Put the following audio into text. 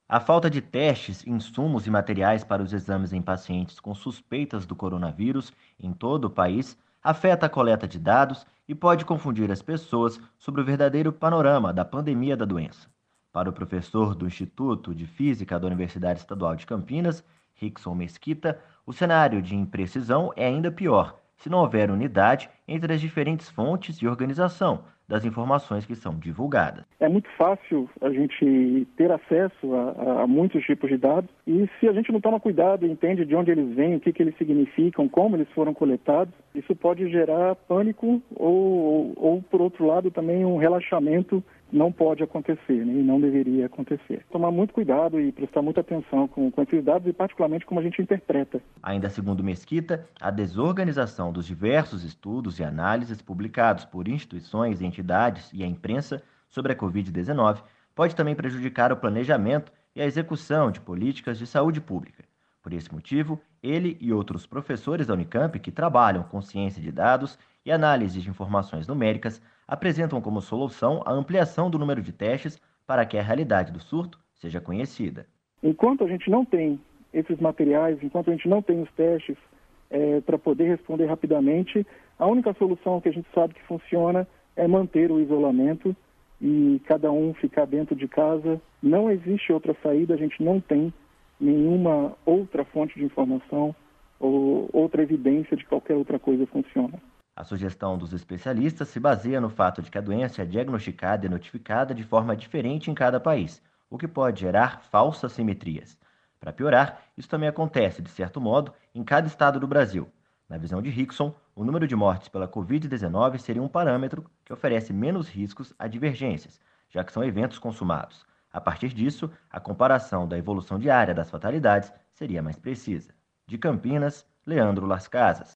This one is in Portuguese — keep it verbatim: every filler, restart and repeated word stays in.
A falta de testes, insumos e materiais para os exames em pacientes com suspeitas do coronavírus em todo o país afeta a coleta de dados e pode confundir as pessoas sobre o verdadeiro panorama da pandemia da doença. Para o professor do Instituto de Física da Universidade Estadual de Campinas, Rickson Mesquita, o cenário de imprecisão é ainda pior se não houver unidade entre as diferentes fontes e organização das informações que são divulgadas. É muito fácil a gente ter acesso a, a muitos tipos de dados e se a gente não toma cuidado e entende de onde eles vêm, o que, que eles significam, como eles foram coletados, isso pode gerar pânico ou, ou, ou por outro lado, também um relaxamento. Não pode acontecer, né? E não deveria acontecer. Tomar muito cuidado e prestar muita atenção com, com esses dados e particularmente como a gente interpreta. Ainda segundo Mesquita, a desorganização dos diversos estudos e análises publicados por instituições, entidades e a imprensa sobre a covid dezenove pode também prejudicar o planejamento e a execução de políticas de saúde pública. Por esse motivo, ele e outros professores da Unicamp que trabalham com ciência de dados e análise de informações numéricas apresentam como solução a ampliação do número de testes para que a realidade do surto seja conhecida. Enquanto a gente não tem esses materiais, enquanto a gente não tem os testes é, para poder responder rapidamente, a única solução que a gente sabe que funciona é manter o isolamento e cada um ficar dentro de casa. Não existe outra saída, a gente não tem nenhuma outra fonte de informação ou outra evidência de que qualquer outra coisa funciona. A sugestão dos especialistas se baseia no fato de que a doença é diagnosticada e notificada de forma diferente em cada país, o que pode gerar falsas simetrias. Para piorar, isso também acontece, de certo modo, em cada estado do Brasil. Na visão de Rickson, o número de mortes pela covid dezenove seria um parâmetro que oferece menos riscos a divergências, já que são eventos consumados. A partir disso, a comparação da evolução diária das fatalidades seria mais precisa. De Campinas, Leandro Las Casas.